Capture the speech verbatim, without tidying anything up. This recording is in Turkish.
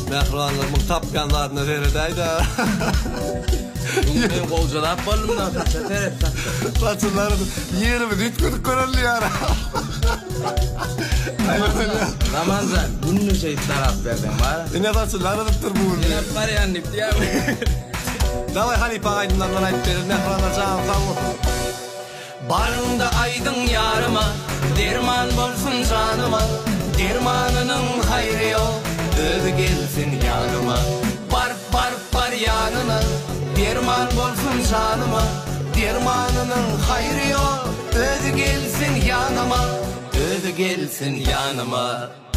Mehruanlarımın tapyanlarını veredeydi. Ben kolcalap balım da çeter Paçınlarını yerimi dütküdük körüldü yara. Ramazan bunun şey taraf verdin var. Yine paçınlarını tuttur bu. Yine var ya nip diye. Davay Halife aydınlardan ayıp verir. Mehruanlar canım tamam. Barında aydın yarıma, derman bolsun canıma. Dermanının hayrı yok, ödü gelsin yanıma. Bar bar bar yanına, derman bolsun canıma. Dermanının hayrı yok, ödü gelsin yanıma. Ödü gelsin yanıma.